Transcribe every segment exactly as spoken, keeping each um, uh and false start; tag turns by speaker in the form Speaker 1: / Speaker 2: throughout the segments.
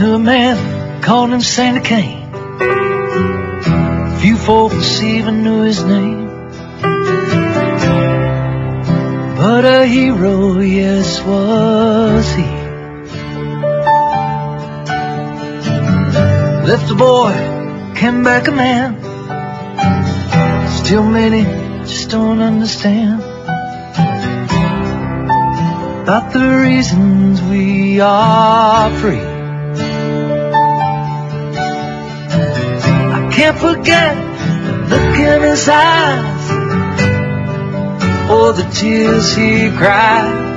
Speaker 1: knew a man, called him Sandy Kane. Few folks even knew his name. But a hero, yes, was he. Left a boy, came back a man. Still many just don't understand about the reasons we are free. I can't forget the look in his eyes, or the tears he cried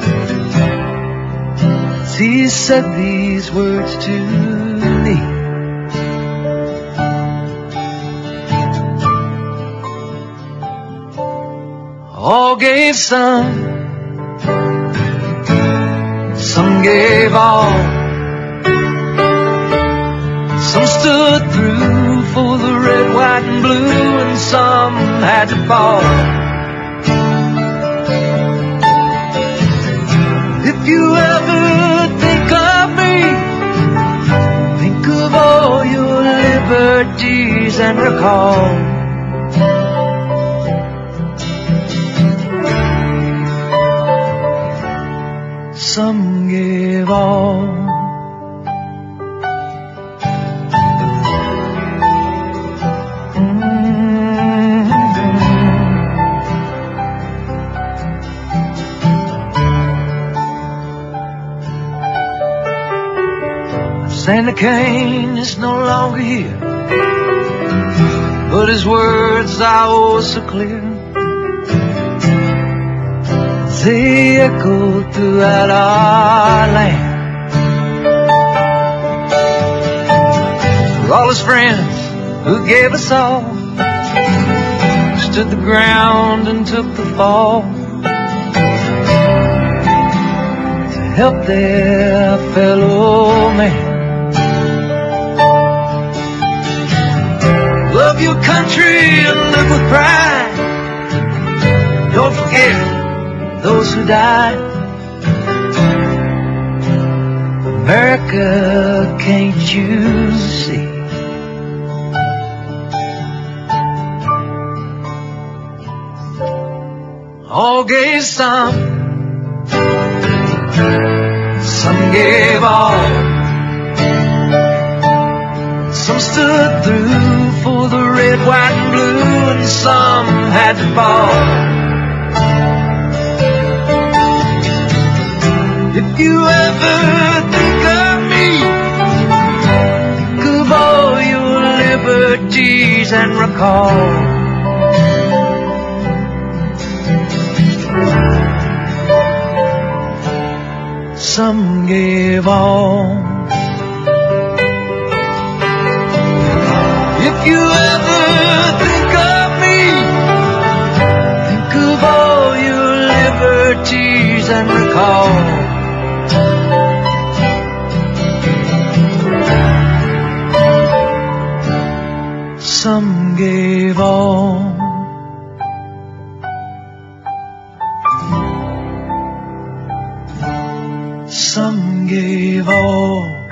Speaker 1: as he said these words to me. All gave some, some gave all. Some stood through for the red, white, and blue, and some had to fall. If you ever think of me, think of all your liberties and recall some gave all. Mm-hmm. Sandy Kane is no longer here, but his words are oh so clear. They echo throughout our land. For all his friends who gave us all, stood the ground and took the fall to help their fellow man. Love your country and live with pride. Don't forget those who died. America, can't you see? All gave some, some gave all. Some stood through for the red, white, and blue, and some had to fall. If you ever think of me, think of all your liberties and recall some gave all. If you ever think of me, think of all your liberties and recall some gave all. Some gave all.